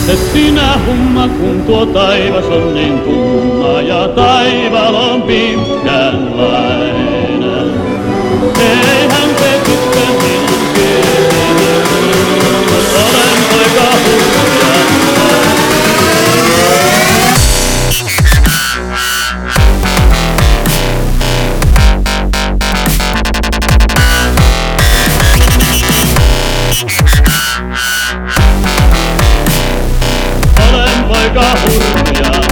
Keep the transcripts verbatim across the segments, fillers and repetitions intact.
Juokse sinä humma, kun tuo taivas on niin tumma ja taival on pitkänlainen. Eihän se tyttö minun kieli, olen poika hurjan. Olen poika hurjan.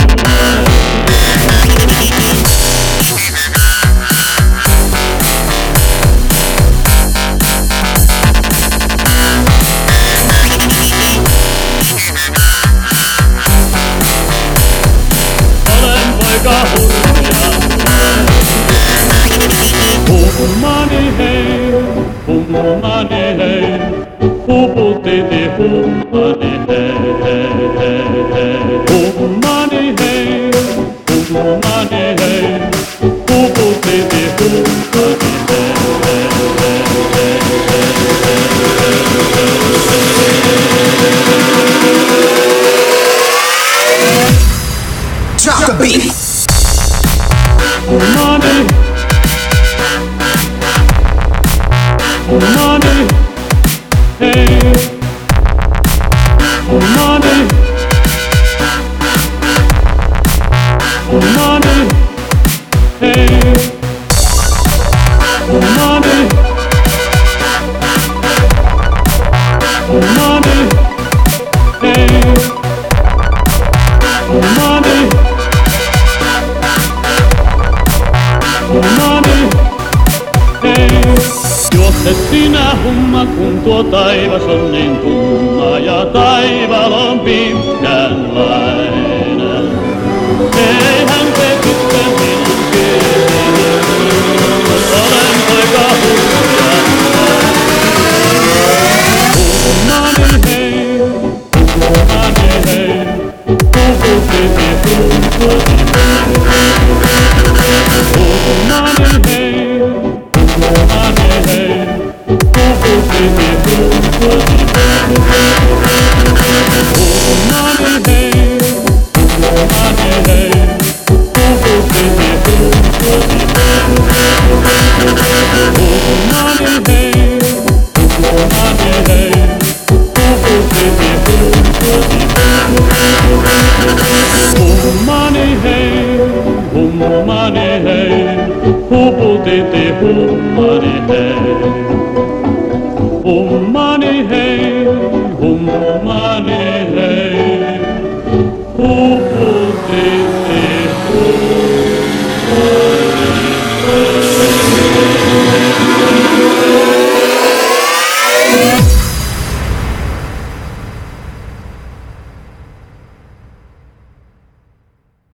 Olen poika hurjan. Hummani hei, hummani hei, huputiti hummani hei, hei, hei, hei. Hummani hei, hummani hei, huputiti hummani hei, hei, hei, hei, hei, hei, hei. Drop the beat. Hummani, hummani, hei, hummani, hummani, hei, hummani, hummani, hei, hummani, hummani, hei. Juokse sinä humma, kun tuo taivas on niin tumma ja taival on pitkänlainen.